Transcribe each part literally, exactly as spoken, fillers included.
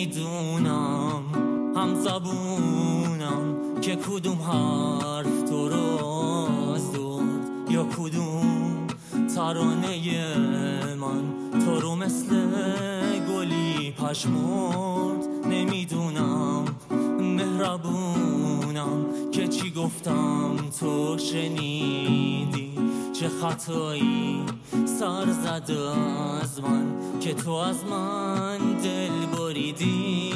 نمیدونم هم زبونم که کدوم حرف تو رو زد یا کدوم ترانه من تو رو مثل گلی پشمرد. نمیدونم مهربونم که چی گفتم تو شنیدی، چه خطایی سر زده از من که تو از من دل بریدی.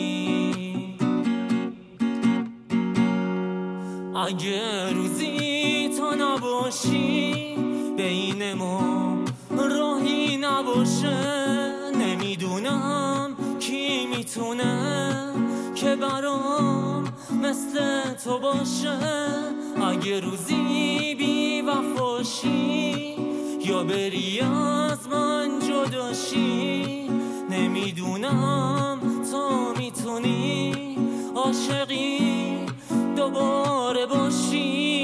اگه روزی تو نباشی بین ما راهی نباشه، نمیدونم کی میتونه که برام مثل تو باشه. اگه روزی بی وفاشی یا بری از من جداشی، نمیدونم تو میتونی عاشقی دوباره باشی.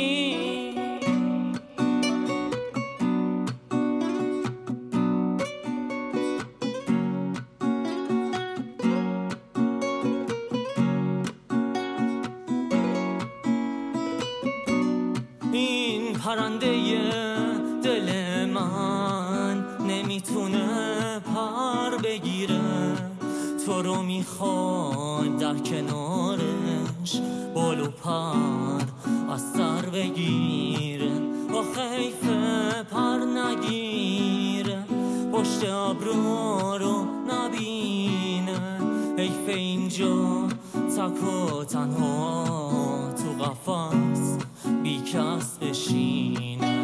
این پرنده دل من نمیتونه پر بگیره، تو رو میخواد در کنارش بال و پر از سر بگیره. آخه حیفه پر نگیره، پشت ابرو رو نبینه. حیف اینجا تک و تنها تو قفس بی کس بشینه.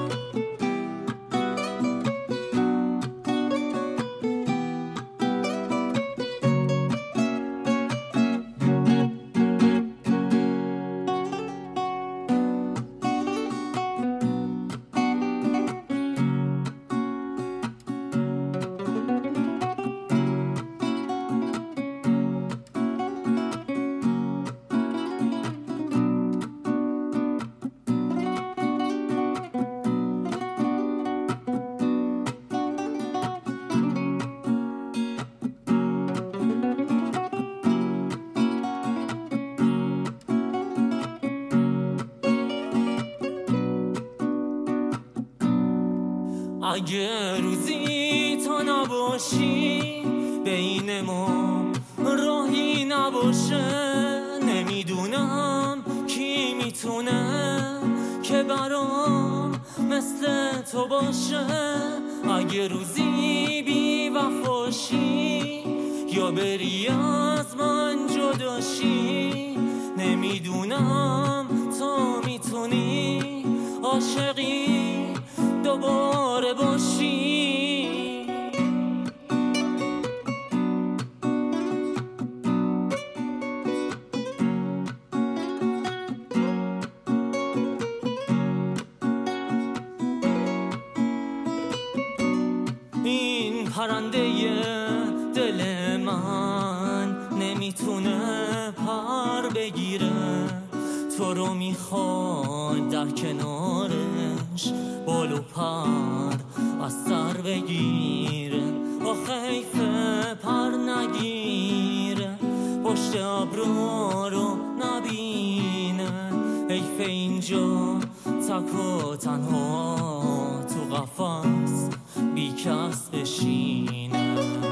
اگه روزی تو نباشی بین ما راهی نباشه، نمیدونم کی میتونه که برام مثل تو باشه. اگه روزی بی وفاشی یا بری از من جداشی، نمیدونم تو میتونی عاشقی دوباره باشی. این پرنده دل من نمیتونه پر بگیره، تو رو میخواد در کنارش بال و پر از سر بگیره. آخه حیفه پر نگیره، پشت ابرو رو نبینه. حیف اینجا تک و تنها تو قفس بی کس بشینه.